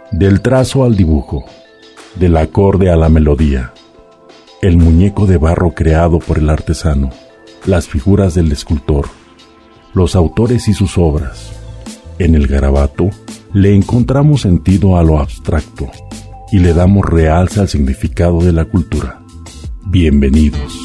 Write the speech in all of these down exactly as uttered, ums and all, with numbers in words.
Del trazo al dibujo, del acorde a la melodía, el muñeco de barro creado por el artesano, las figuras del escultor, los autores y sus obras. En el garabato le encontramos sentido a lo abstracto y le damos realce al significado de la cultura. Bienvenidos.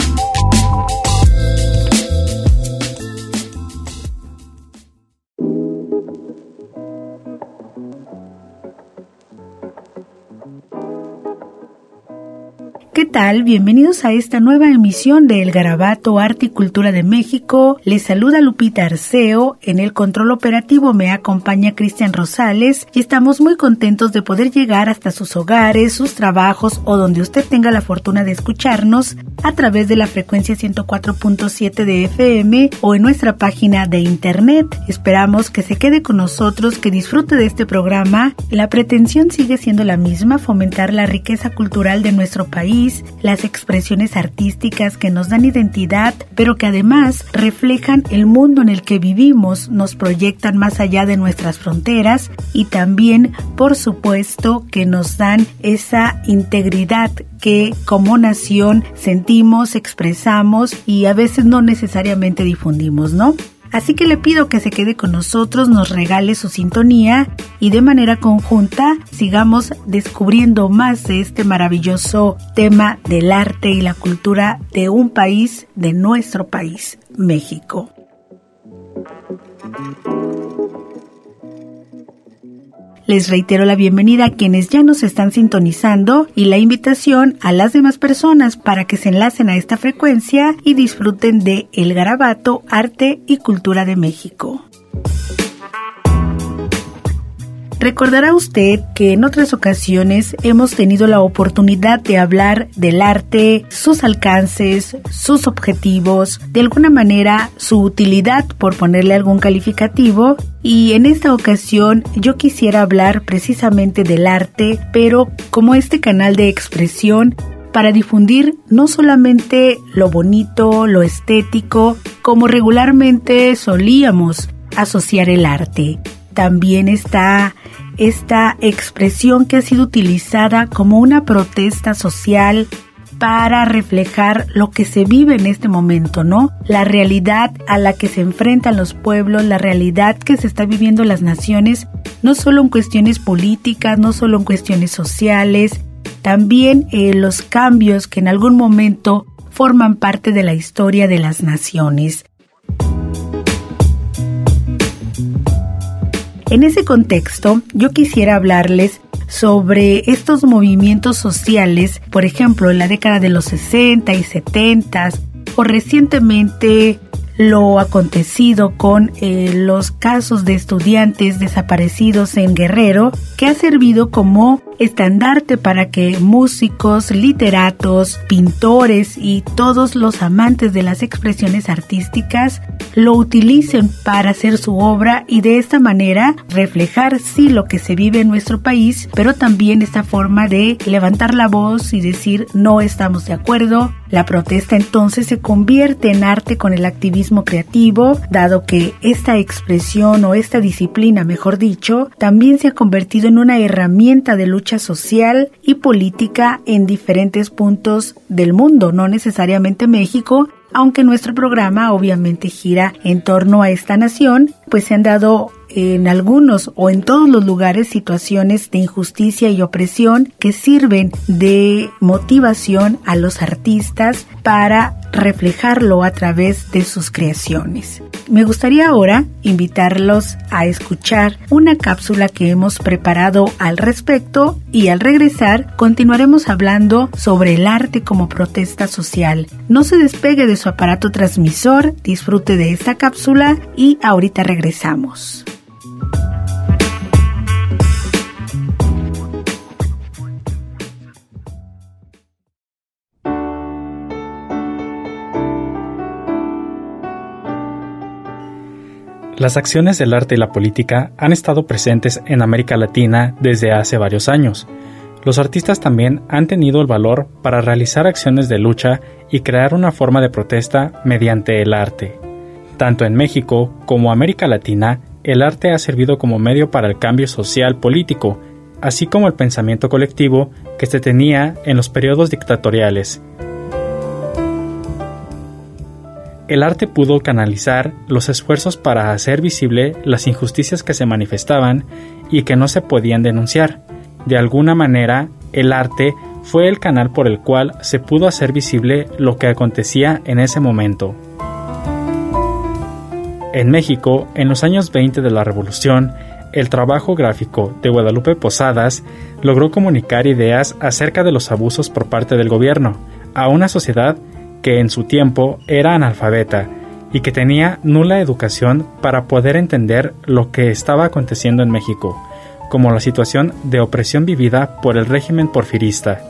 ¿Qué tal? Bienvenidos a esta nueva emisión de El Garabato Arte y Cultura de México. Les saluda Lupita Arceo. En el control operativo me acompaña Cristian Rosales y estamos muy contentos de poder llegar hasta sus hogares, sus trabajos o donde usted tenga la fortuna de escucharnos a través de la frecuencia ciento cuatro punto siete de F M o en nuestra página de internet. Esperamos que se quede con nosotros, que disfrute de este programa. La pretensión sigue siendo la misma: fomentar la riqueza cultural de nuestro país, las expresiones artísticas que nos dan identidad, pero que además reflejan el mundo en el que vivimos, nos proyectan más allá de nuestras fronteras y también, por supuesto, que nos dan esa integridad que como nación sentimos, expresamos y a veces no necesariamente difundimos, ¿no? Así que le pido que se quede con nosotros, nos regale su sintonía y de manera conjunta sigamos descubriendo más de este maravilloso tema del arte y la cultura de un país, de nuestro país, México. Les reitero la bienvenida a quienes ya nos están sintonizando y la invitación a las demás personas para que se enlacen a esta frecuencia y disfruten de El Garabato, Arte y Cultura de México. Recordará usted que en otras ocasiones hemos tenido la oportunidad de hablar del arte, sus alcances, sus objetivos, de alguna manera su utilidad, por ponerle algún calificativo, y en esta ocasión yo quisiera hablar precisamente del arte, pero como este canal de expresión para difundir no solamente lo bonito, lo estético, como regularmente solíamos asociar el arte. También está esta expresión que ha sido utilizada como una protesta social para reflejar lo que se vive en este momento, ¿no? La realidad a la que se enfrentan los pueblos, la realidad que se está viviendo las naciones, no solo en cuestiones políticas, no solo en cuestiones sociales, también eh, los cambios que en algún momento forman parte de la historia de las naciones. En ese contexto, yo quisiera hablarles sobre estos movimientos sociales, por ejemplo, en la década de los sesenta y setenta, o recientemente lo acontecido con eh, los casos de estudiantes desaparecidos en Guerrero, que ha servido como estandarte para que músicos, literatos, pintores y todos los amantes de las expresiones artísticas lo utilicen para hacer su obra y de esta manera reflejar sí lo que se vive en nuestro país, pero también esta forma de levantar la voz y decir no estamos de acuerdo. La protesta entonces se convierte en arte con el activismo creativo, dado que esta expresión o esta disciplina, mejor dicho, también se ha convertido en una herramienta de lucha social y política en diferentes puntos del mundo, no necesariamente México, aunque nuestro programa obviamente gira en torno a esta nación, pues se han dado en algunos o en todos los lugares situaciones de injusticia y opresión que sirven de motivación a los artistas para reflejarlo a través de sus creaciones. Me gustaría ahora invitarlos a escuchar una cápsula que hemos preparado al respecto y al regresar continuaremos hablando sobre el arte como protesta social. No se despegue de su aparato transmisor, disfrute de esta cápsula y ahorita regresamos. Las acciones del arte y la política han estado presentes en América Latina desde hace varios años. Los artistas también han tenido el valor para realizar acciones de lucha y crear una forma de protesta mediante el arte. Tanto en México como América Latina, el arte ha servido como medio para el cambio social político así como el pensamiento colectivo que se tenía en los periodos dictatoriales. El arte pudo canalizar los esfuerzos para hacer visible las injusticias que se manifestaban y que no se podían denunciar. De alguna manera, el arte fue el canal por el cual se pudo hacer visible lo que acontecía en ese momento. En México, en los años veinte de la Revolución, el trabajo gráfico de Guadalupe Posadas logró comunicar ideas acerca de los abusos por parte del gobierno a una sociedad que en su tiempo era analfabeta y que tenía nula educación para poder entender lo que estaba aconteciendo en México, como la situación de opresión vivida por el régimen porfirista.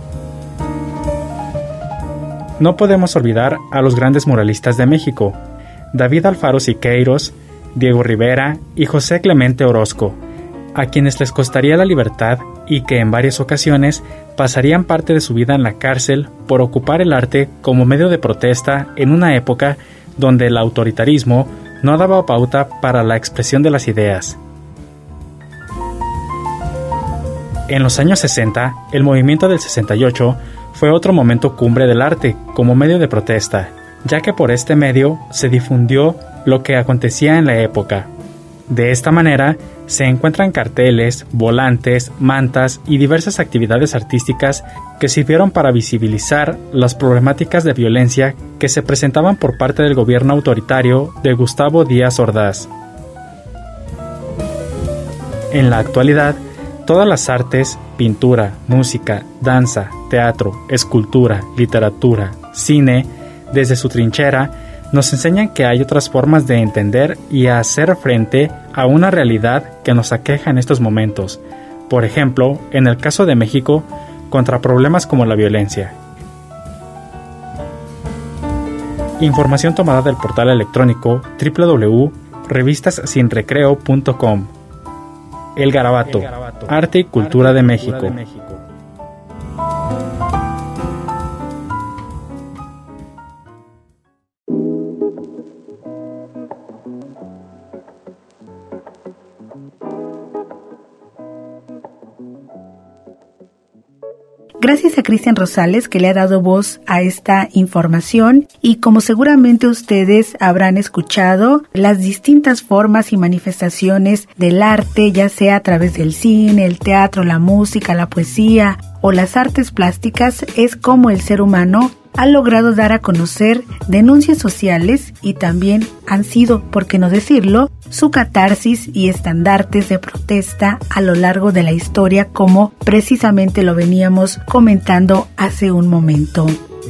No podemos olvidar a los grandes muralistas de México, David Alfaro Siqueiros, Diego Rivera y José Clemente Orozco, a quienes les costaría la libertad y que en varias ocasiones pasarían parte de su vida en la cárcel por ocupar el arte como medio de protesta en una época donde el autoritarismo no daba pauta para la expresión de las ideas. En los años sesenta, el movimiento del sesenta y ocho fue otro momento cumbre del arte como medio de protesta, ya que por este medio se difundió lo que acontecía en la época. De esta manera, se encuentran carteles, volantes, mantas y diversas actividades artísticas que sirvieron para visibilizar las problemáticas de violencia que se presentaban por parte del gobierno autoritario de Gustavo Díaz Ordaz. En la actualidad, todas las artes, pintura, música, danza, teatro, escultura, literatura, cine, desde su trinchera, nos enseñan que hay otras formas de entender y hacer frente a una realidad que nos aqueja en estos momentos. Por ejemplo, en el caso de México, contra problemas como la violencia. Información tomada del portal electrónico doble u doble u doble u punto revistas sin recreo punto com. El Garabato, Arte y Cultura de México. Gracias a Cristian Rosales, que le ha dado voz a esta información, y como seguramente ustedes habrán escuchado, las distintas formas y manifestaciones del arte, ya sea a través del cine, el teatro, la música, la poesía o las artes plásticas, es como el ser humano ha logrado dar a conocer denuncias sociales y también han sido, por qué no decirlo, su catarsis y estandartes de protesta a lo largo de la historia, como precisamente lo veníamos comentando hace un momento.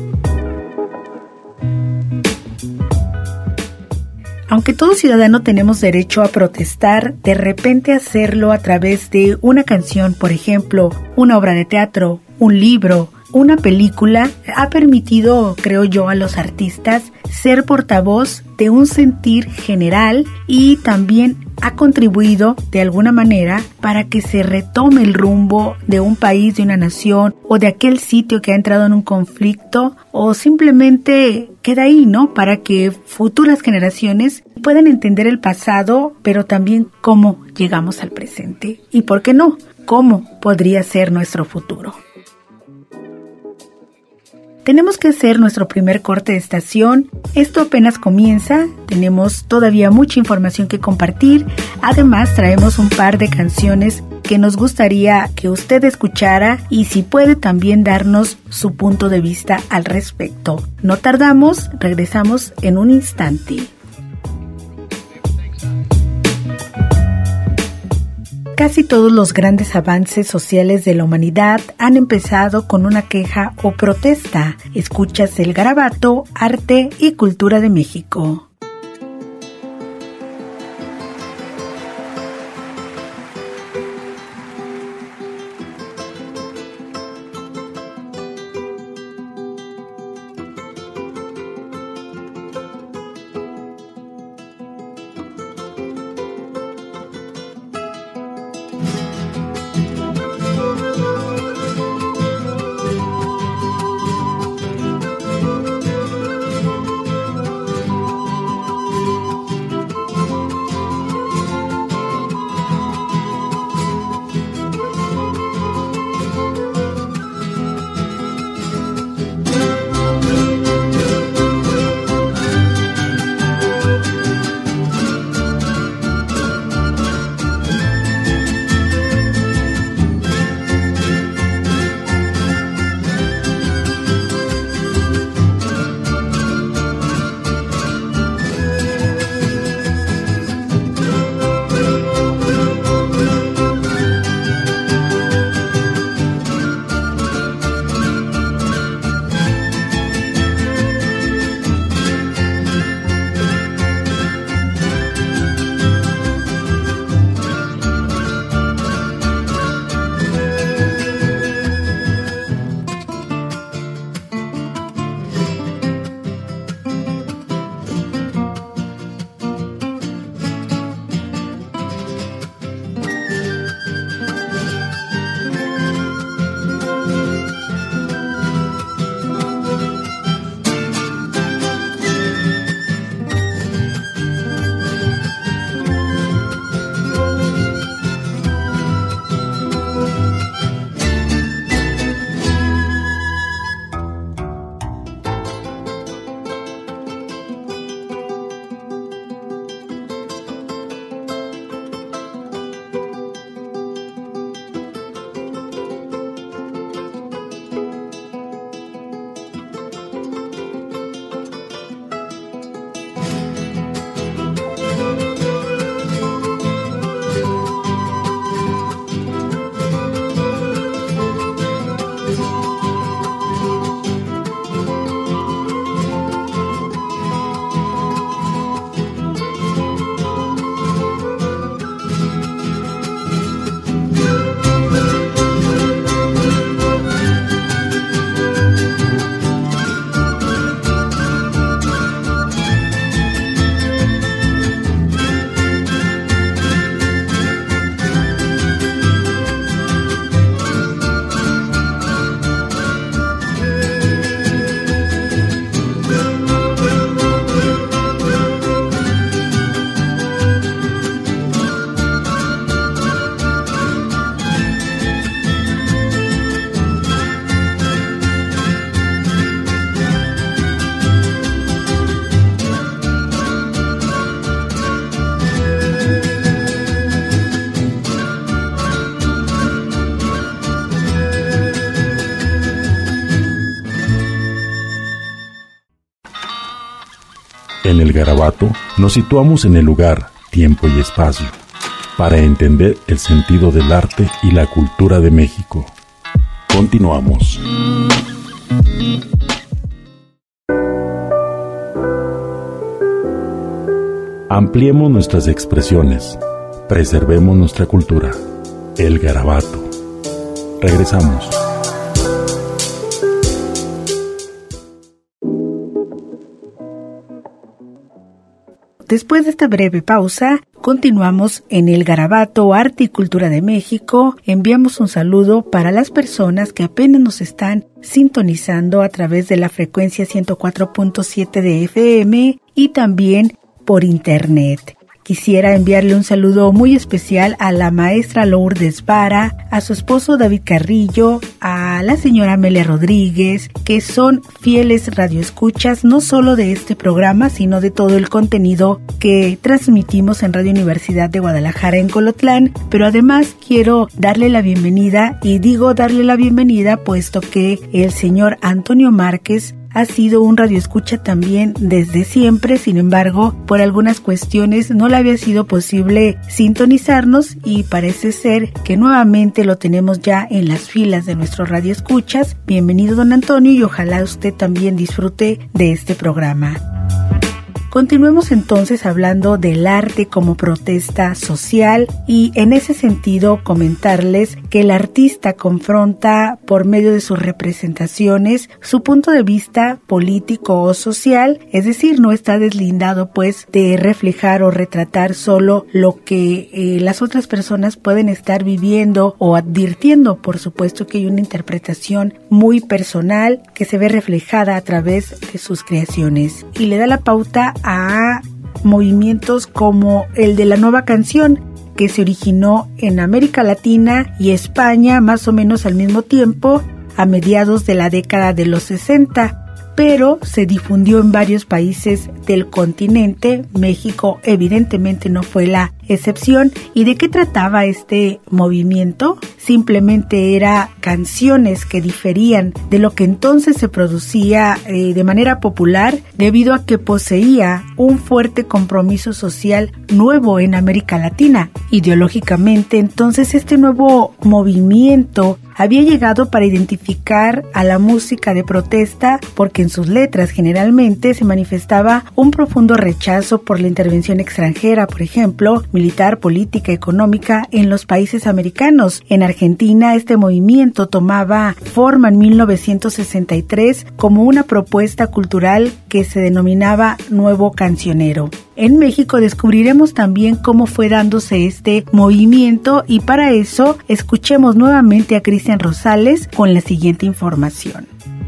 Aunque todo ciudadano tenemos derecho a protestar, de repente hacerlo a través de una canción, por ejemplo, una obra de teatro, un libro, una película, ha permitido, creo yo, a los artistas ser portavoz de un sentir general y también ha contribuido de alguna manera para que se retome el rumbo de un país, de una nación o de aquel sitio que ha entrado en un conflicto, o simplemente queda ahí, ¿no? Para que futuras generaciones puedan entender el pasado, pero también cómo llegamos al presente y, ¿por qué no?, cómo podría ser nuestro futuro. Tenemos que hacer nuestro primer corte de estación. Esto apenas comienza, tenemos todavía mucha información que compartir. Además, traemos un par de canciones que nos gustaría que usted escuchara y si puede también darnos su punto de vista al respecto. No tardamos, regresamos en un instante. Casi todos los grandes avances sociales de la humanidad han empezado con una queja o protesta. Escuchas el Garabato, Arte y Cultura de México. En el Garabato nos situamos en el lugar, tiempo y espacio para entender el sentido del arte y la cultura de México. Continuamos. Ampliemos nuestras expresiones, preservemos nuestra cultura. El Garabato. Regresamos. Después de esta breve pausa, continuamos en el Garabato, Arte y Cultura de México. Enviamos un saludo para las personas que apenas nos están sintonizando a través de la frecuencia ciento cuatro punto siete de F M y también por internet. Quisiera enviarle un saludo muy especial a la maestra Lourdes Vara, a su esposo David Carrillo, a la señora Amelia Rodríguez, que son fieles radioescuchas no solo de este programa, sino de todo el contenido que transmitimos en Radio Universidad de Guadalajara en Colotlán. Pero además quiero darle la bienvenida, y digo darle la bienvenida puesto que el señor Antonio Márquez ha sido un radioescucha también desde siempre. Sin embargo, por algunas cuestiones no le había sido posible sintonizarnos y parece ser que nuevamente lo tenemos ya en las filas de nuestros radioescuchas. Bienvenido, don Antonio, y ojalá usted también disfrute de este programa. Continuemos entonces hablando del arte como protesta social, y en ese sentido comentarles que el artista confronta por medio de sus representaciones su punto de vista político o social, es decir, no está deslindado pues de reflejar o retratar solo lo que eh, las otras personas pueden estar viviendo o advirtiendo. Por supuesto que hay una interpretación muy personal que se ve reflejada a través de sus creaciones y le da la pauta a movimientos como el de la Nueva Canción, que se originó en América Latina y España más o menos al mismo tiempo, a mediados de la década de los sesenta, pero se difundió en varios países del continente. México evidentemente no fue la excepción. ¿Y de qué trataba este movimiento? Simplemente era canciones que diferían de lo que entonces se producía eh, de manera popular, debido a que poseía un fuerte compromiso social nuevo en América Latina. Ideológicamente, entonces, este nuevo movimiento había llegado para identificar a la música de protesta, porque en sus letras generalmente se manifestaba un profundo rechazo por la intervención extranjera, por ejemplo, militar, política, económica en los países americanos. En Argentina, este movimiento tomaba forma en mil novecientos sesenta y tres como una propuesta cultural que se denominaba Nuevo Cancionero. En México descubriremos también cómo fue dándose este movimiento, y para eso escuchemos nuevamente a Cristian Rosales con la siguiente información.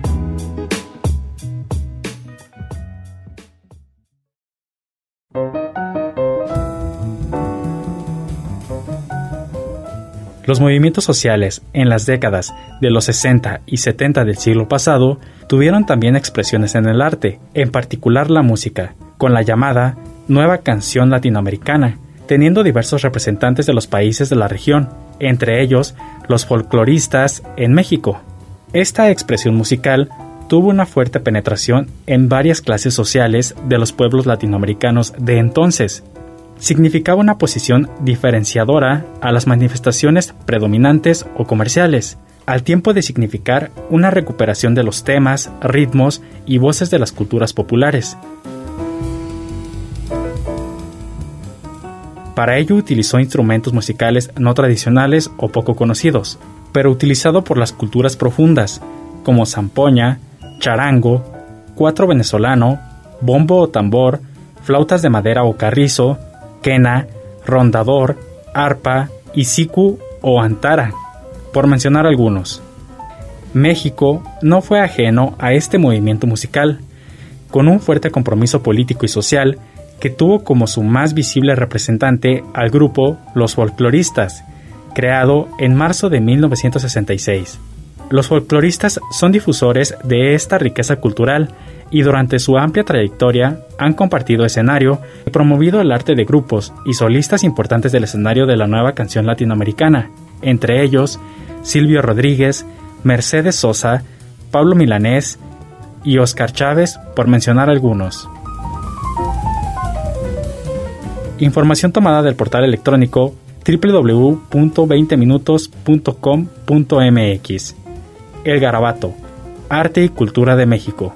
Los movimientos sociales en las décadas de los sesenta y setenta del siglo pasado tuvieron también expresiones en el arte, en particular la música, con la llamada Nueva Canción Latinoamericana, teniendo diversos representantes de los países de la región, entre ellos los folcloristas en México. Esta expresión musical tuvo una fuerte penetración en varias clases sociales de los pueblos latinoamericanos de entonces. Significaba una posición diferenciadora a las manifestaciones predominantes o comerciales, al tiempo de significar una recuperación de los temas, ritmos y voces de las culturas populares. Para ello utilizó instrumentos musicales no tradicionales o poco conocidos, pero utilizado por las culturas profundas, como zampoña, charango, cuatro venezolano, bombo o tambor, flautas de madera o carrizo, quena, rondador, arpa, isicu o antara, por mencionar algunos. México no fue ajeno a este movimiento musical, con un fuerte compromiso político y social que tuvo como su más visible representante al grupo Los Folcloristas, creado en marzo de mil novecientos sesenta y seis. Los folcloristas son difusores de esta riqueza cultural y durante su amplia trayectoria han compartido escenario y promovido el arte de grupos y solistas importantes del escenario de la Nueva Canción Latinoamericana, entre ellos Silvio Rodríguez, Mercedes Sosa, Pablo Milanés y Óscar Chávez, por mencionar algunos. Información tomada del portal electrónico doble u doble u doble u punto veinte minutos punto com punto m x. El Garabato, Arte y Cultura de México.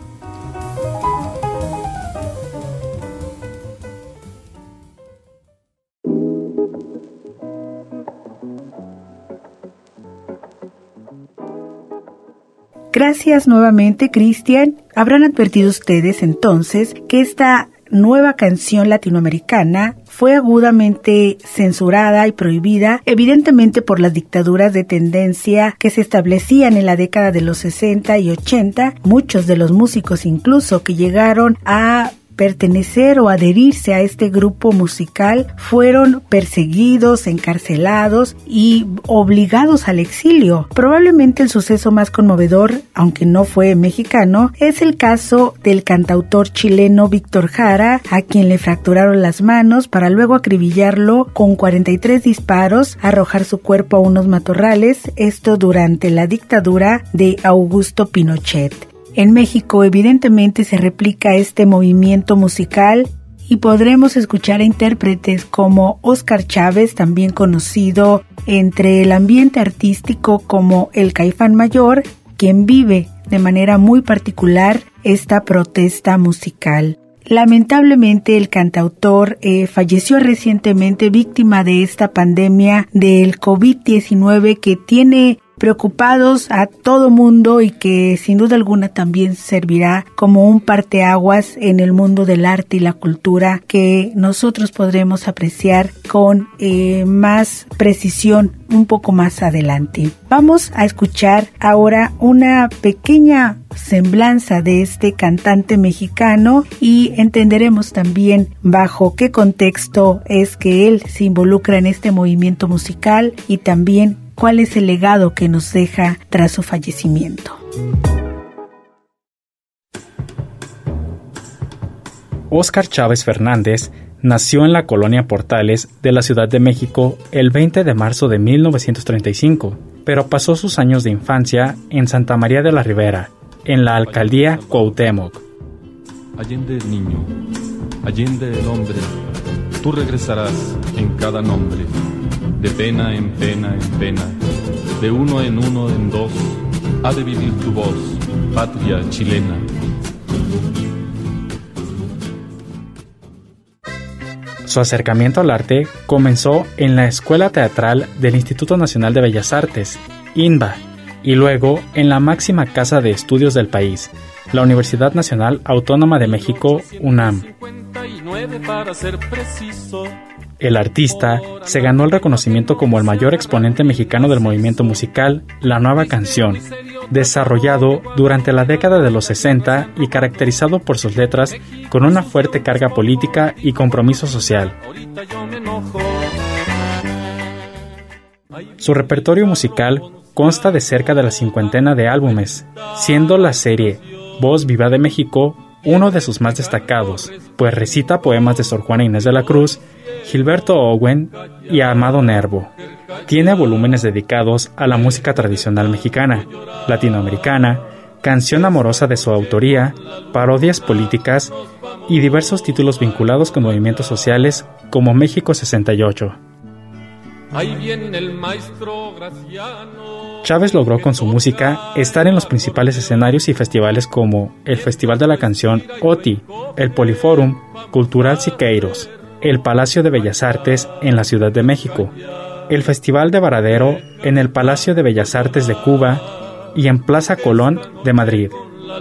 Gracias nuevamente, Cristian. Habrán advertido ustedes entonces que esta nueva canción latinoamericana fue agudamente censurada y prohibida, evidentemente por las dictaduras de tendencia que se establecían en la década de los sesenta y ochenta. Muchos de los músicos incluso que llegaron a pertenecer o adherirse a este grupo musical fueron perseguidos, encarcelados y obligados al exilio. Probablemente el suceso más conmovedor, aunque no fue mexicano, es el caso del cantautor chileno Víctor Jara, a quien le fracturaron las manos para luego acribillarlo con cuarenta y tres disparos, arrojar su cuerpo a unos matorrales, esto durante la dictadura de Augusto Pinochet. En México, evidentemente, se replica este movimiento musical y podremos escuchar a intérpretes como Óscar Chávez, también conocido entre el ambiente artístico como el Caifán Mayor, quien vive de manera muy particular esta protesta musical. Lamentablemente, el cantautor eh, falleció recientemente víctima de esta pandemia del covid diecinueve que tiene preocupados a todo mundo y que sin duda alguna también servirá como un parteaguas en el mundo del arte y la cultura que nosotros podremos apreciar con eh, más precisión un poco más adelante. Vamos a escuchar ahora una pequeña semblanza de este cantante mexicano y entenderemos también bajo qué contexto es que él se involucra en este movimiento musical y también cuál es el legado que nos deja tras su fallecimiento. Óscar Chávez Fernández nació en la colonia Portales de la Ciudad de México el veinte de marzo de mil novecientos treinta y cinco, pero pasó sus años de infancia en Santa María de la Ribera, en la alcaldía Cuauhtémoc. Allende el niño, allende el hombre, tú regresarás en cada nombre. De pena en pena en pena, de uno en uno en dos, ha de vivir tu voz, patria chilena. Su acercamiento al arte comenzó en la Escuela Teatral del Instituto Nacional de Bellas Artes, I N B A, y luego en la máxima casa de estudios del país, la Universidad Nacional Autónoma de México, UNAM. El artista se ganó el reconocimiento como el mayor exponente mexicano del movimiento musical La Nueva Canción, desarrollado durante la década de los sesenta y caracterizado por sus letras con una fuerte carga política y compromiso social. Su repertorio musical consta de cerca de la cincuentena de álbumes, siendo la serie Voz Viva de México uno de sus más destacados, pues recita poemas de Sor Juana Inés de la Cruz, Gilberto Owen y Amado Nervo. Tiene volúmenes dedicados a la música tradicional mexicana, latinoamericana, canción amorosa de su autoría, parodias políticas y diversos títulos vinculados con movimientos sociales como México sesenta y ocho. Ahí viene el maestro Graciano. Chávez logró con su música estar en los principales escenarios y festivales como el Festival de la Canción O T I, el Poliforum Cultural Siqueiros, el Palacio de Bellas Artes en la Ciudad de México, el Festival de Varadero en el Palacio de Bellas Artes de Cuba y en Plaza Colón de Madrid.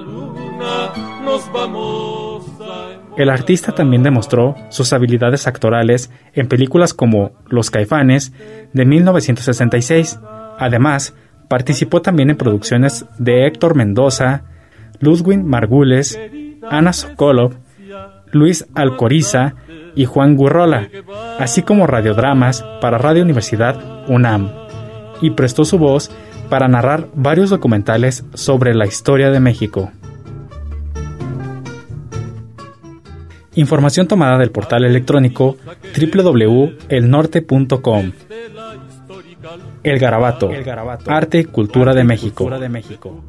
El artista también demostró sus habilidades actorales en películas como Los Caifanes de mil novecientos sesenta y seis. Además, participó también en producciones de Héctor Mendoza, Ludwig Margules, Ana Sokolov, Luis Alcoriza y Juan Gurrola, así como radiodramas para Radio Universidad UNAM, y prestó su voz para narrar varios documentales sobre la historia de México. Información tomada del portal electrónico doble u doble u doble u punto el norte punto com. El Garabato, El Garabato, Arte y Cultura de México. Cultura de México.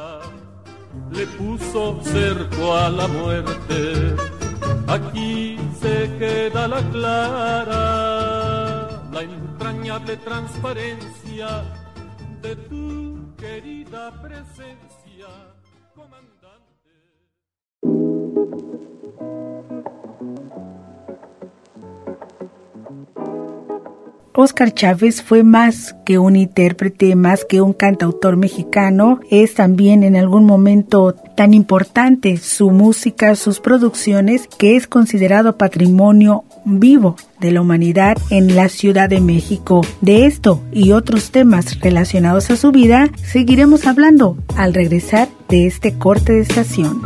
Le puso cerco a la muerte. Aquí se queda la clara, la entrañable transparencia de tu querida presencia, comandante. Óscar Chávez fue más que un intérprete, más que un cantautor mexicano. Es también en algún momento tan importante su música, sus producciones, que es considerado patrimonio vivo de la humanidad en la Ciudad de México. De esto y otros temas relacionados a su vida seguiremos hablando al regresar de este corte de estación.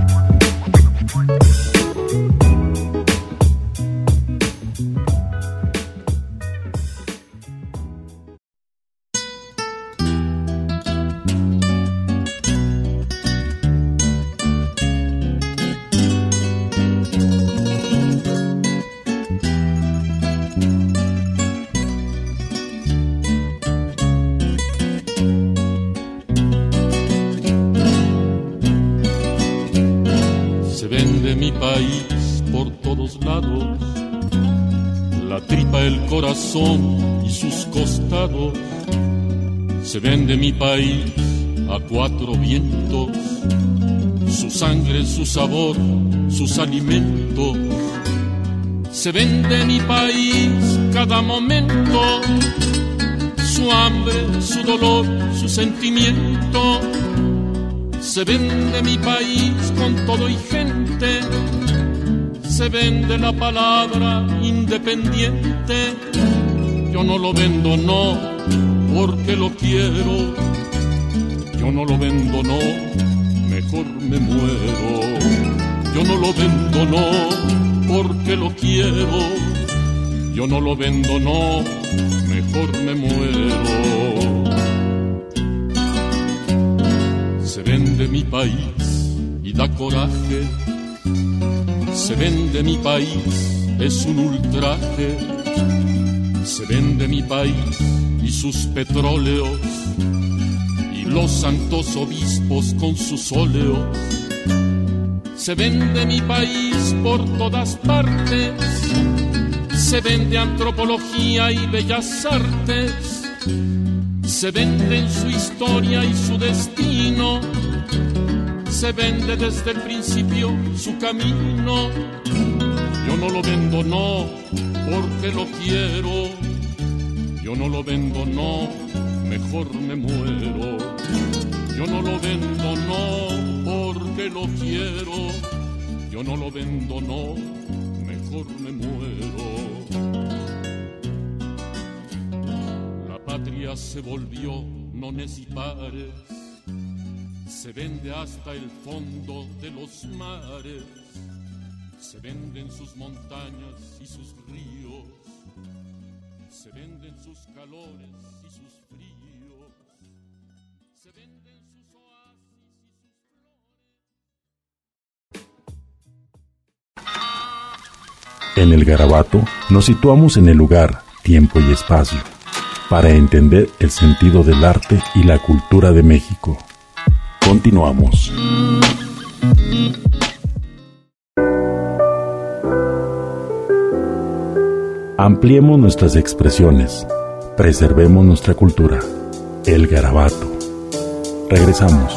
Y sus costados, se vende mi país a cuatro vientos, su sangre, su sabor, sus alimentos. Se vende mi país cada momento, su hambre, su dolor, su sentimiento. Se vende mi país con todo y gente, se vende la palabra independiente. Yo no lo vendo, no, porque lo quiero. Yo no lo vendo, no, mejor me muero. Yo no lo vendo, no, porque lo quiero. Yo no lo vendo, no, mejor me muero. Se vende mi país y da coraje. Se vende mi país, es un ultraje. Se vende mi país y sus petróleos, y los santos obispos con sus óleos. Se vende mi país por todas partes, se vende antropología y bellas artes. Se vende en su historia y su destino, se vende desde el principio su camino. Yo no lo vendo, no, porque lo quiero. Yo no lo vendo, no, mejor me muero. Yo no lo vendo, no, porque lo quiero. Yo no lo vendo, no, mejor me muero. La patria se volvió nones y pares, se vende hasta el fondo de los mares. Se venden sus montañas y sus ríos, se venden sus calores y sus fríos, se venden sus oasis y sus flores. En el Garabato nos situamos en el lugar, tiempo y espacio para entender el sentido del arte y la cultura de México. Continuamos. Ampliemos nuestras expresiones, preservemos nuestra cultura. El Garabato. Regresamos.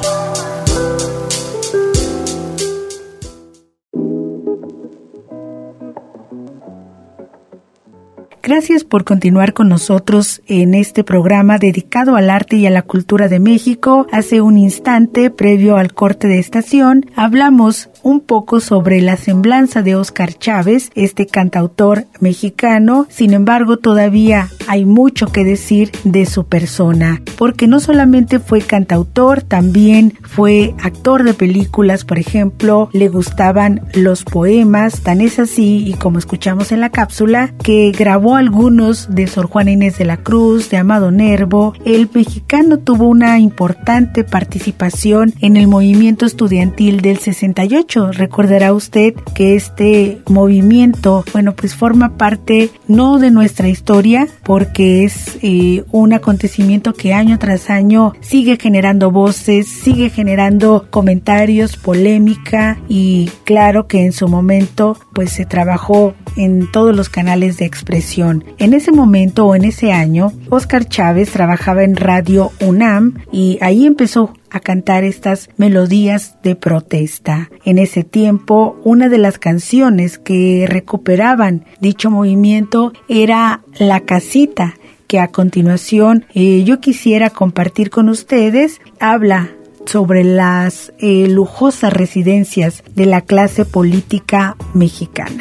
Gracias por continuar con nosotros en este programa dedicado al arte y a la cultura de México. Hace un instante, previo al corte de estación, hablamos un poco sobre la semblanza de Óscar Chávez, este cantautor mexicano. Sin embargo, todavía hay mucho que decir de su persona, porque no solamente fue cantautor, también fue actor de películas, por ejemplo, le gustaban los poemas, tan es así, y como escuchamos en la cápsula, que grabó algunos de Sor Juana Inés de la Cruz, de Amado Nervo. El mexicano tuvo una importante participación en el movimiento estudiantil del sesenta y ocho. mucho. Recordará usted que este movimiento, bueno, pues forma parte no de nuestra historia, porque es eh, un acontecimiento que año tras año sigue generando voces, sigue generando comentarios, polémica, y claro que en su momento pues se trabajó en todos los canales de expresión. En ese momento o en ese año, Óscar Chávez trabajaba en Radio UNAM y ahí empezó a cantar estas melodías de protesta. En ese tiempo, una de las canciones que recuperaban dicho movimiento era La Casita, que a continuación eh, yo quisiera compartir con ustedes. Habla sobre las eh, lujosas residencias de la clase política mexicana.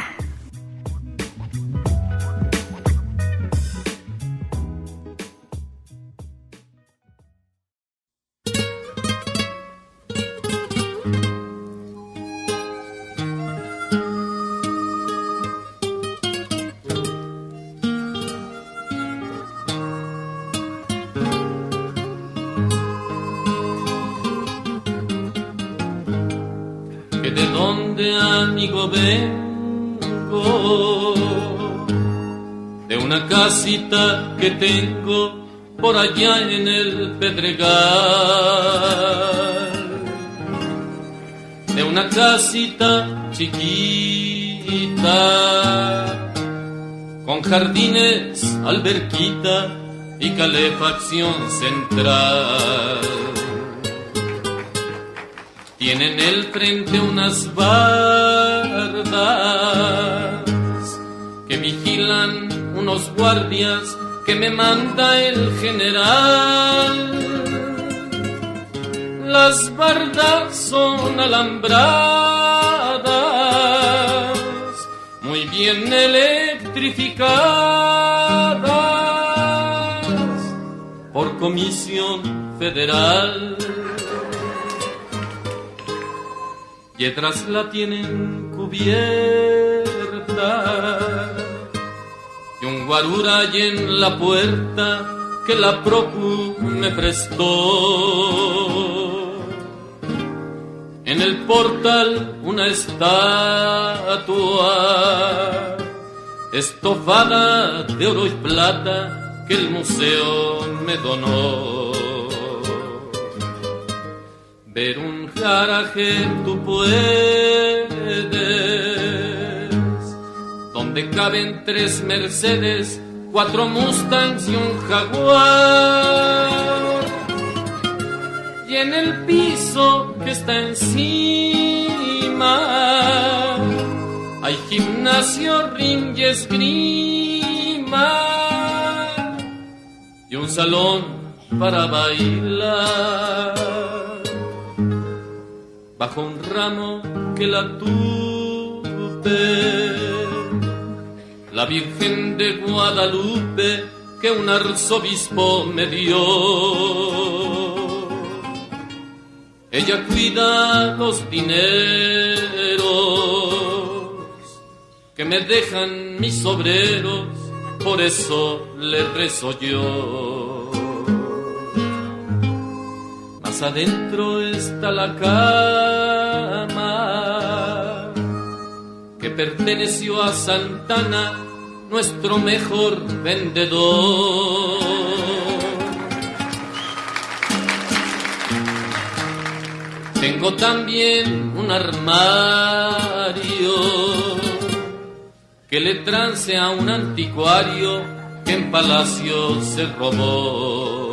¿De dónde, amigo, vengo? De una casita que tengo por allá en el Pedregal. De una casita chiquita, con jardines, alberquita y calefacción central. Tiene en el frente unas bardas que vigilan unos guardias que me manda el general. Las bardas son alambradas, muy bien electrificadas por Comisión Federal. Y atrás la tienen cubierta y un guarura hay en la puerta que la Procu me prestó. En el portal una estatua estofada de oro y plata que el museo me donó. Ver un garaje tú puedes, donde caben tres Mercedes, cuatro Mustangs y un Jaguar. Y en el piso que está encima hay gimnasio, ring y esgrima y un salón para bailar. Bajo un ramo que la tuve, la Virgen de Guadalupe que un arzobispo me dio. Ella cuida los dineros que me dejan mis obreros, por eso le rezo yo. Más adentro está la cama que perteneció a Santana, nuestro mejor vendedor. Tengo también un armario que le trance a un anticuario que en Palacio se robó.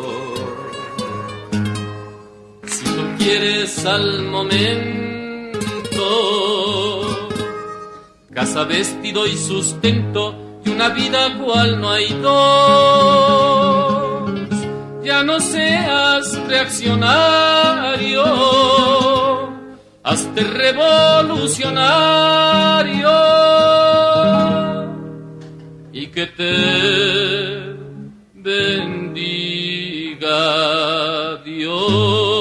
Quieres al momento casa, vestido y sustento y una vida cual no hay dos. Ya no seas reaccionario, hazte revolucionario y que te bendiga Dios.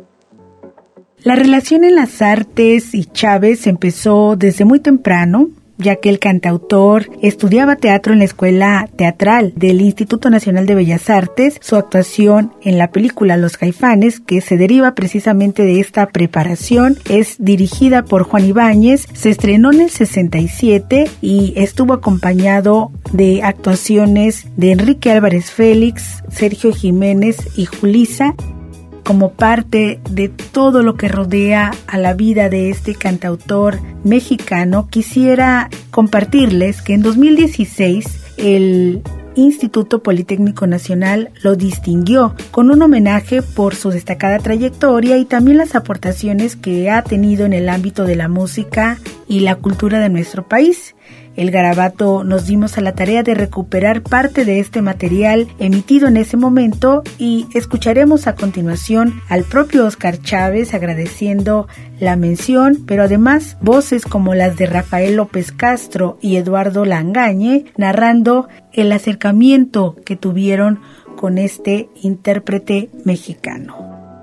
La relación en las artes y Chávez empezó desde muy temprano. ya que el cantautor estudiaba teatro en la Escuela Teatral del Instituto Nacional de Bellas Artes. Su actuación en la película Los Caifanes, que se deriva precisamente de esta preparación, es dirigida por Juan Ibáñez, se estrenó en el sesenta y siete y estuvo acompañado de actuaciones de Enrique Álvarez Félix, Sergio Jiménez y Julissa, como parte de todo lo que rodea a la vida de este cantautor mexicano. Quisiera compartirles que en dos mil dieciséis el Instituto Politécnico Nacional lo distinguió con un homenaje por su destacada trayectoria y también las aportaciones que ha tenido en el ámbito de la música y la cultura de nuestro país. El Garabato nos dimos a la tarea de recuperar parte de este material emitido en ese momento y escucharemos a continuación al propio Óscar Chávez agradeciendo la mención, pero además voces como las de Rafael López Castro y Eduardo Langañe narrando el acercamiento que tuvieron con este intérprete mexicano.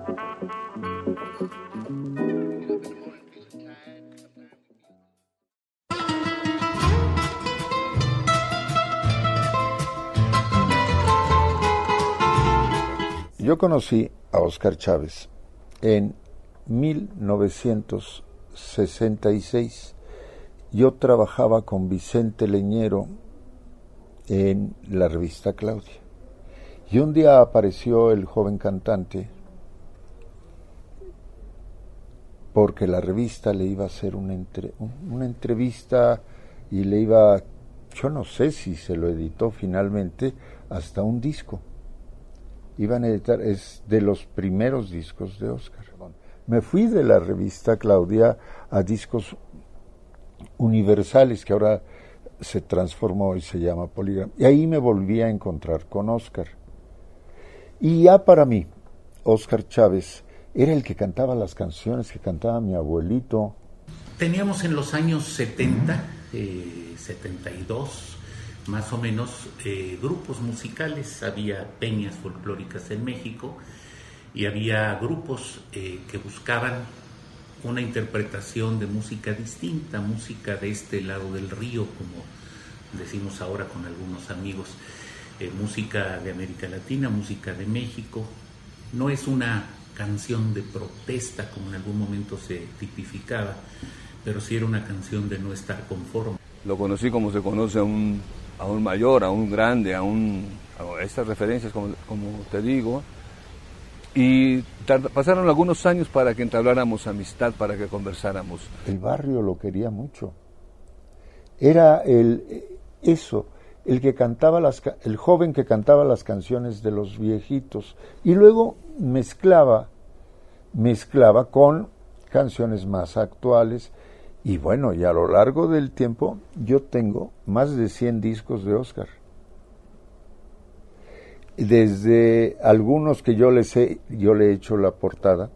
Yo conocí a Óscar Chávez en mil novecientos sesenta y seis. Yo trabajaba con Vicente Leñero en la revista Claudia. Y un día apareció el joven cantante porque la revista le iba a hacer una, entre, una entrevista y le iba, yo no sé si se lo editó finalmente, hasta un disco. Iban a editar, es de los primeros discos de Óscar. Me fui de la revista Claudia a Discos Universales, que ahora se transformó y se llama Poligram. Y ahí me volví a encontrar con Óscar. Y ya para mí, Óscar Chávez era el que cantaba las canciones que cantaba mi abuelito. Teníamos en los años setenta, eh, setenta y dos, más o menos, eh, grupos musicales. Había peñas folclóricas en México y había grupos eh, que buscaban una interpretación de música distinta, música de este lado del río, como decimos ahora con algunos amigos, eh, música de América Latina, música de México. No es una canción de protesta como en algún momento se tipificaba, pero sí era una canción de no estar conforme. Lo conocí como se conoce a un a un mayor, a un grande, a, un, a estas referencias, como, como te digo, y tard, pasaron algunos años para que entabláramos amistad, para que conversáramos. El barrio lo quería mucho. Era el eso, el que cantaba las, el joven que cantaba las canciones de los viejitos, y luego mezclaba, mezclaba con canciones más actuales. Y bueno, y a lo largo del tiempo yo tengo más de cien discos de Óscar. Desde algunos que yo les he, yo le he hecho la portada,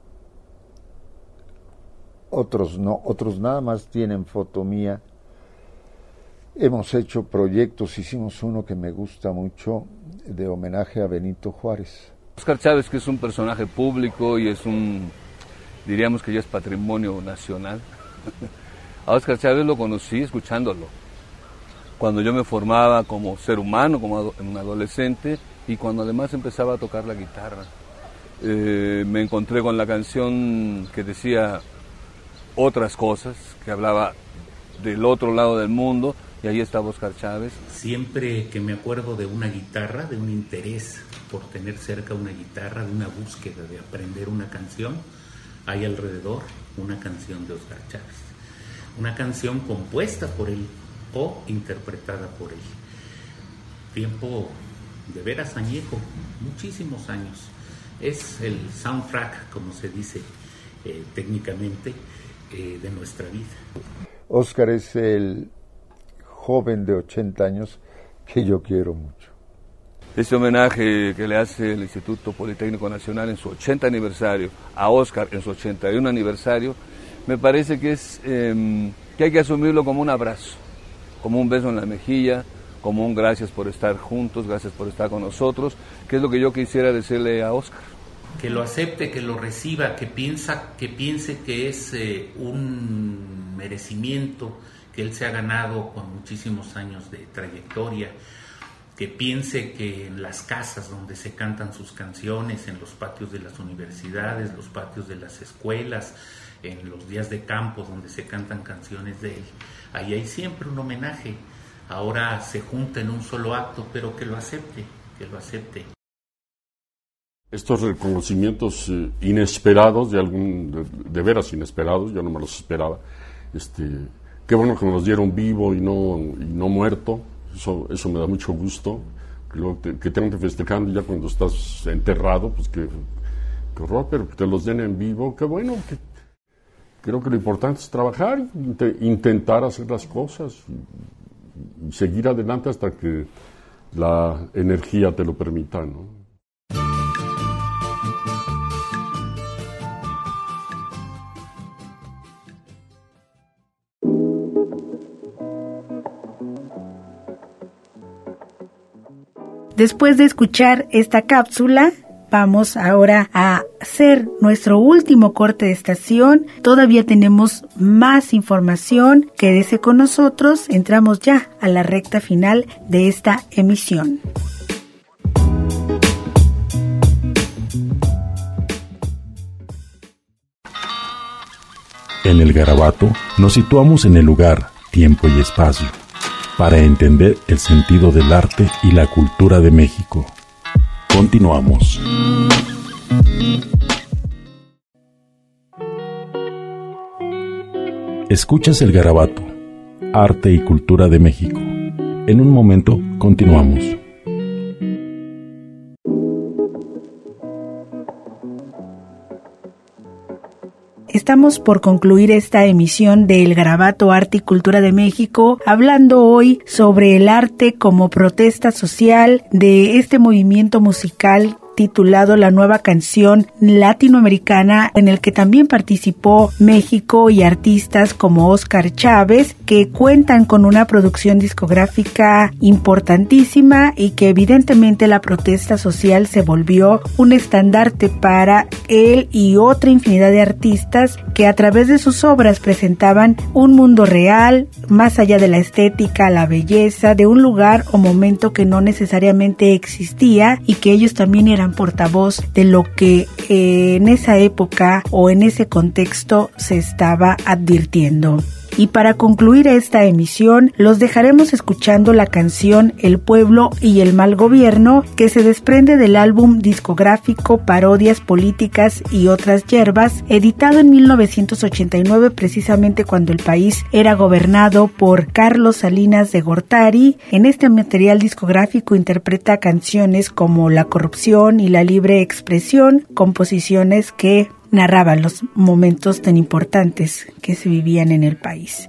otros no, otros nada más tienen foto mía. Hemos hecho proyectos, hicimos uno que me gusta mucho de homenaje a Benito Juárez. Óscar Chávez, que es un personaje público y es un, diríamos que ya es patrimonio nacional. A Óscar Chávez lo conocí escuchándolo, cuando yo me formaba como ser humano, como un adolescente, y cuando además empezaba a tocar la guitarra. Eh, me encontré con la canción que decía otras cosas, que hablaba del otro lado del mundo, y ahí estaba Óscar Chávez. Siempre que me acuerdo de una guitarra, de un interés por tener cerca una guitarra, de una búsqueda de aprender una canción, hay alrededor una canción de Óscar Chávez, una canción compuesta por él o interpretada por él. Tiempo de veras añejo, muchísimos años. Es el soundtrack, como se dice eh, técnicamente, eh, de nuestra vida. Óscar es el joven de ochenta años que yo quiero mucho. Este homenaje que le hace el Instituto Politécnico Nacional en su ochenta aniversario, a Óscar en su ochenta y uno aniversario, me parece que es eh, que hay que asumirlo como un abrazo, como un beso en la mejilla, como un gracias por estar juntos, gracias por estar con nosotros, que es lo que yo quisiera decirle a Óscar. Que lo acepte, que lo reciba, que piensa, que piense que es eh, un merecimiento, que que él se ha ganado con muchísimos años de trayectoria, que piense que en las casas donde se cantan sus canciones, en los patios de las universidades, los patios de las escuelas, en los días de campo donde se cantan canciones de él, ahí hay siempre un homenaje. Ahora se junta en un solo acto, pero que lo acepte, que lo acepte. Estos reconocimientos eh, inesperados, de algún de, de veras inesperados, yo no me los esperaba. Este, qué bueno que me los dieron vivo y no, y no muerto. Eso, eso me da mucho gusto, que, luego te, que te estén festejando ya cuando estás enterrado, pues que, que horror, pero que te los den en vivo, qué bueno. Que, creo que lo importante es trabajar, int- intentar hacer las cosas y, y seguir adelante hasta que la energía te lo permita, ¿no? Después de escuchar esta cápsula, vamos ahora a hacer nuestro último corte de estación. Todavía tenemos más información. Quédese con nosotros. Entramos ya a la recta final de esta emisión. En el Garabato nos situamos en el lugar, tiempo y espacio para entender el sentido del arte y la cultura de México. Continuamos. Escuchas el Garabato, arte y cultura de México. En un momento continuamos. Estamos por concluir esta emisión de El Garabato, Arte y Cultura de México, hablando hoy sobre el arte como protesta social de este movimiento musical titulado La Nueva Canción Latinoamericana, en el que también participó México y artistas como Óscar Chávez, que cuentan con una producción discográfica importantísima y que evidentemente la protesta social se volvió un estandarte para él y otra infinidad de artistas que a través de sus obras presentaban un mundo real, más allá de la estética, la belleza, de un lugar o momento que no necesariamente existía y que ellos también eran portavoz de lo que eh, en esa época o en ese contexto se estaba advirtiendo. Y para concluir esta emisión, los dejaremos escuchando la canción El Pueblo y el Mal Gobierno, que se desprende del álbum discográfico Parodias Políticas y Otras Yerbas, editado en mil novecientos ochenta y nueve, precisamente cuando el país era gobernado por Carlos Salinas de Gortari. En este material discográfico interpreta canciones como La Corrupción y La Libre Expresión, composiciones que narraban los momentos tan importantes que se vivían en el país.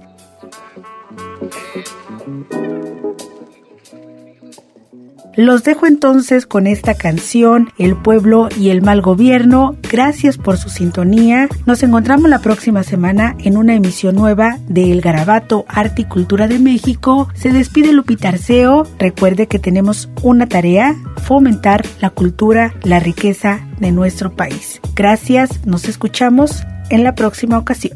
Los dejo entonces con esta canción, El Pueblo y el Mal Gobierno. Gracias por su sintonía. Nos encontramos la próxima semana en una emisión nueva de El Garabato, Arte y Cultura de México. Se despide Lupita Arceo. Recuerde que tenemos una tarea: fomentar la cultura, la riqueza de nuestro país. Gracias, nos escuchamos en la próxima ocasión.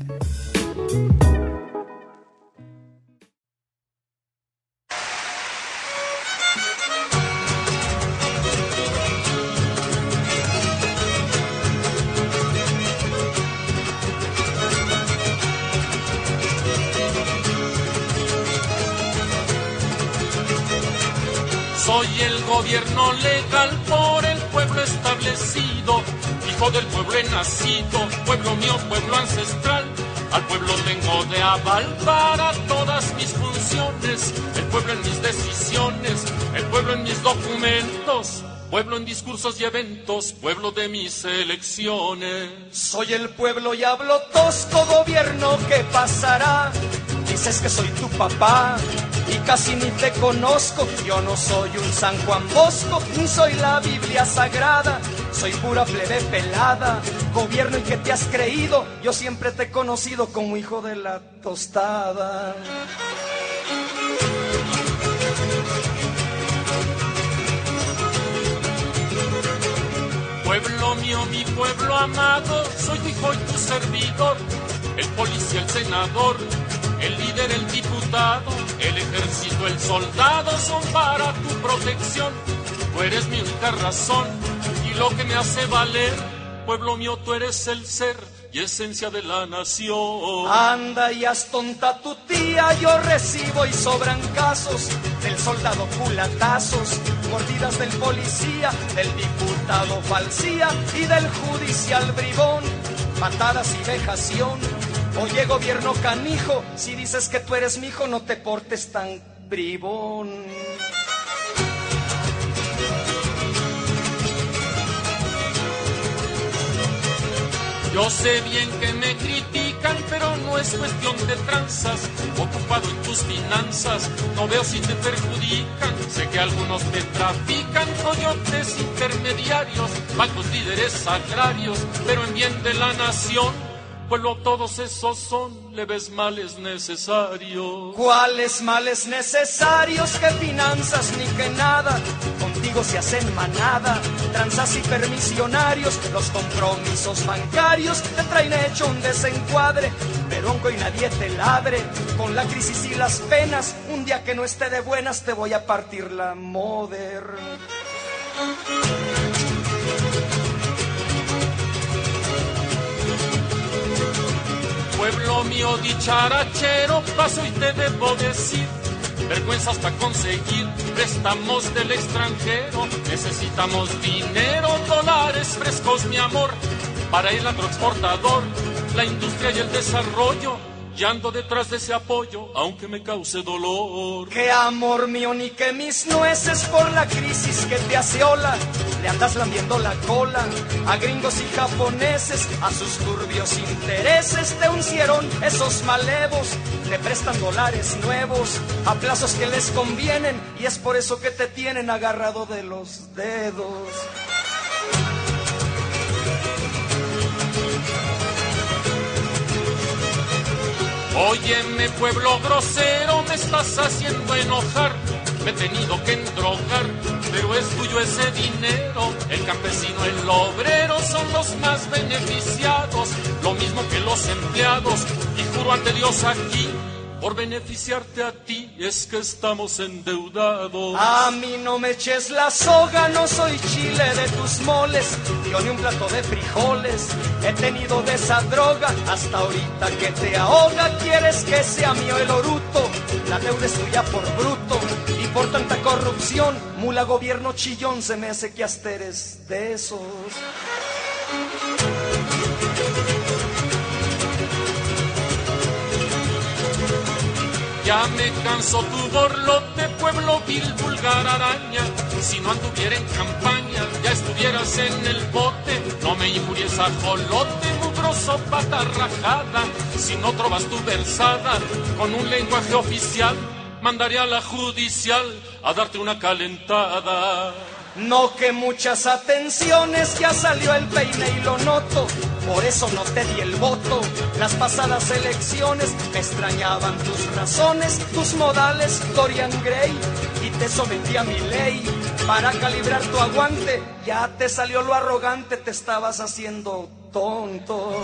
Soy el gobierno legal por el pueblo establecido, hijo del pueblo he nacido, pueblo mío, pueblo ancestral. Al pueblo tengo de aval para todas mis funciones, el pueblo en mis decisiones, el pueblo en mis documentos, pueblo en discursos y eventos, pueblo de mis elecciones. Soy el pueblo y hablo tosco, gobierno, ¿qué pasará? Dices que soy tu papá y casi ni te conozco. Yo no soy un San Juan Bosco, ni soy la Biblia Sagrada. Soy pura plebe pelada, gobierno, ¿y qué te has creído? Yo siempre te he conocido como hijo de la tostada. Pueblo mío, mi pueblo amado, soy tu hijo y tu servidor, el policía, el senador, El líder, el diputado, el ejército, el soldado son para tu protección. Tú eres mi única razón y lo que me hace valer. Pueblo mío, tú eres el ser y esencia de la nación. Anda y haz tonta tu tía, yo recibo y sobran casos del soldado culatazos, mordidas del policía, del diputado falsía y del judicial bribón, patadas y vejación. Oye, gobierno canijo, si dices que tú eres mi hijo, no te portes tan bribón. Yo sé bien que me critican, pero no es cuestión de tranzas. Ocupado en tus finanzas, no veo si te perjudican. Sé que algunos te trafican, coyotes intermediarios, bancos líderes agrarios, pero en bien de la nación, pueblo, todos esos son leves males necesarios. ¿Cuáles males necesarios? Que finanzas ni que nada. Contigo se hacen manada, tranzas y permisionarios. Los compromisos bancarios te traen hecho un desencuadre. Pero aunque hoy nadie te ladre, con la crisis y las penas, un día que no esté de buenas te voy a partir la moder. Pueblo mío dicharachero, paso y te debo decir, vergüenza hasta conseguir préstamos del extranjero. Necesitamos dinero, dólares frescos, mi amor, para el agroexportador, la industria y el desarrollo. Y ando detrás de ese apoyo, aunque me cause dolor. Que amor mío, ni que mis nueces por la crisis que te aseola. Le andas lambiendo la cola a gringos y japoneses, a sus turbios intereses te uncieron esos malevos. Te prestan dólares nuevos a plazos que les convienen, y es por eso que te tienen agarrado de los dedos. Óyeme, pueblo grosero, me estás haciendo enojar. Me he tenido que endrogar, pero es tuyo ese dinero. El campesino, el obrero son los más beneficiados, lo mismo que los empleados. Y juro ante Dios aquí, por beneficiarte a ti, es que estamos endeudados. A mí no me eches la soga, no soy chile de tus moles, yo ni un plato de frijoles he tenido de esa droga. Hasta ahorita que te ahoga, quieres que sea mío el oruto. La deuda es tuya por bruto y por tanta corrupción. Mula gobierno chillón, se me hace que hasta eres de esos. Ya me cansó tu borlote, pueblo vil, vulgar araña. Si no anduviera en campaña, ya estuvieras en el bote. No me injuries ajolote, mugroso, pata rajada. Si no trovas tu versada con un lenguaje oficial, mandaré a la judicial a darte una calentada. No, que muchas atenciones, ya salió el peine y lo noto, por eso no te di el voto. Las pasadas elecciones me extrañaban tus razones, tus modales, Dorian Gray, y te sometí a mi ley para calibrar tu aguante. Ya te salió lo arrogante, te estabas haciendo tonto.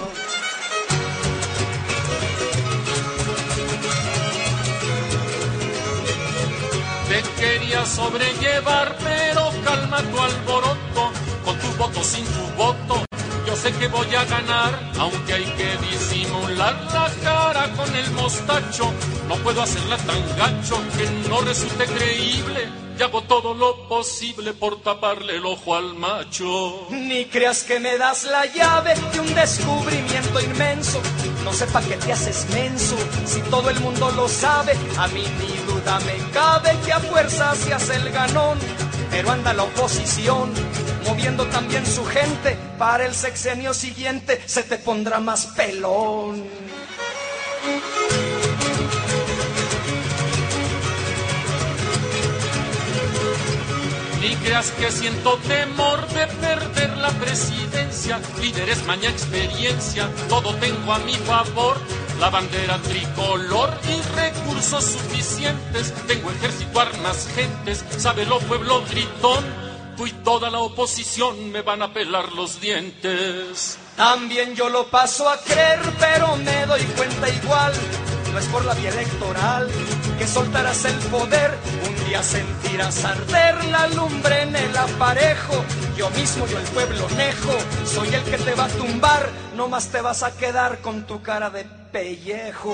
Te quería sobrellevar, pero calma tu alboroto, con tu voto, sin tu voto. Yo sé que voy a ganar, aunque hay que disimular la cara con el mostacho. No puedo hacerla tan gacho que no resulte creíble, y hago todo lo posible por taparle el ojo al macho. Ni creas que me das la llave de un descubrimiento inmenso. No sé pa' qué te haces menso, si todo el mundo lo sabe. A mí ni duda me cabe que a fuerza se hace el ganón. Pero anda la oposición, moviendo también su gente. Para el sexenio siguiente se te pondrá más pelón. Ni creas que siento temor de perder la presidencia. Líderes, maña, experiencia, todo tengo a mi favor. La bandera tricolor y recursos suficientes. Tengo ejército, armas, gentes, sábelo, pueblo gritón. Tú y toda la oposición me van a pelar los dientes. También yo lo paso a creer, pero me doy cuenta igual no es por la vía electoral que soltarás el poder. Un día sentirás arder la lumbre en el aparejo. Yo mismo, yo el pueblo nejo, soy el que te va a tumbar. No más te vas a quedar con tu cara de pellejo.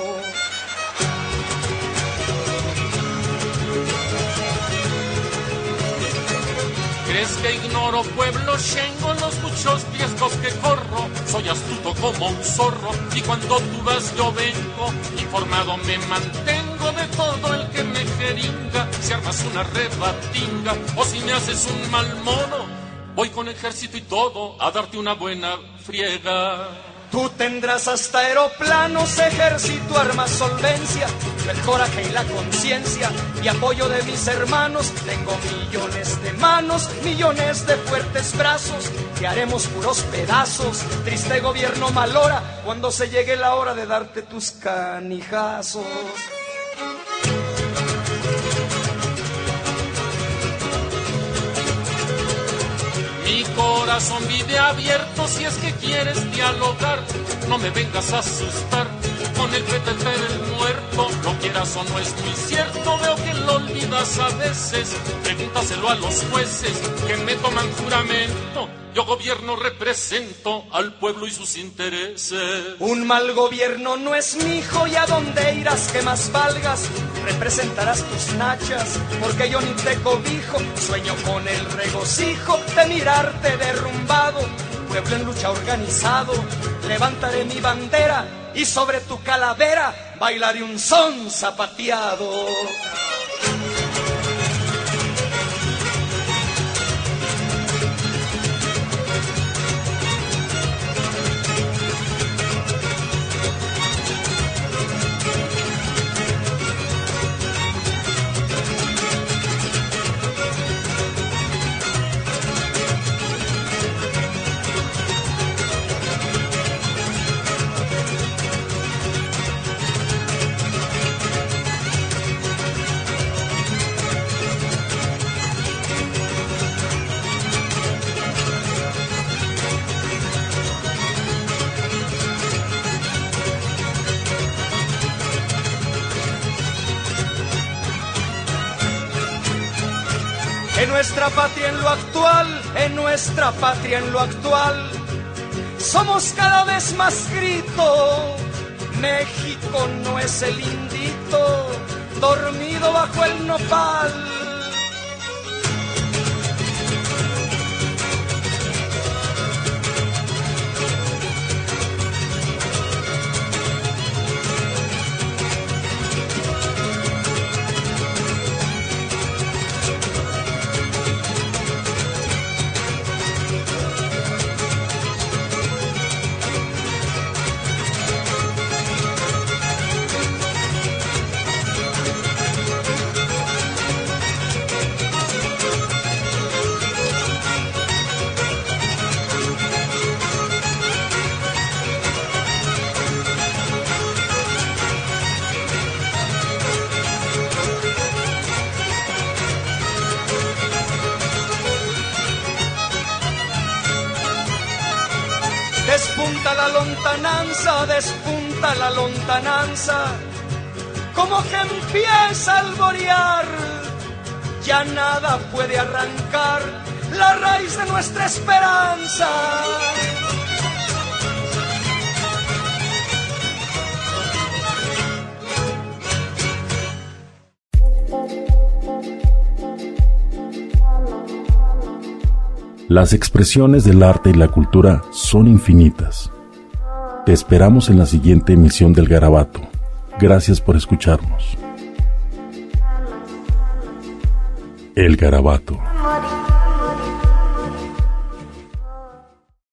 ¿Crees que ignoro, pueblo shengo, los muchos riesgos que corro? Soy astuto como un zorro y cuando tú vas yo vengo. Informado me mantengo de todo el que me jeringa. Si armas una rebatinga o si me haces un mal mono, voy con ejército y todo a darte una buena friega. Tú tendrás hasta aeroplanos, ejército, armas, solvencia, el coraje y la conciencia y apoyo de mis hermanos. Tengo millones de manos, millones de fuertes brazos, que haremos puros pedazos. Triste gobierno malora cuando se llegue la hora de darte tus canijazos. Mi corazón vive abierto si es que quieres dialogar. No me vengas a asustar con el petete del muerto. Lo quieras o no es muy cierto, veo que lo olvidas a veces. Pregúntaselo a los jueces que me toman juramento. Yo gobierno, represento al pueblo y sus intereses. Un mal gobierno no es mi hijo, y a dónde irás que más valgas. Representarás tus nachas, porque yo ni te cobijo. Sueño con el regocijo de mirarte derrumbado. Pueblo en lucha organizado, levantaré mi bandera y sobre tu calavera bailaré un son zapateado. En nuestra patria, en lo actual, en nuestra patria, en lo actual, somos cada vez más grito. México no es el indito dormido bajo el nopal. Despunta la lontananza, despunta la lontananza, como que empieza a alborear, ya nada puede arrancar la raíz de nuestra esperanza. Las expresiones del arte y la cultura son infinitas. Te esperamos en la siguiente emisión del Garabato. Gracias por escucharnos. El Garabato.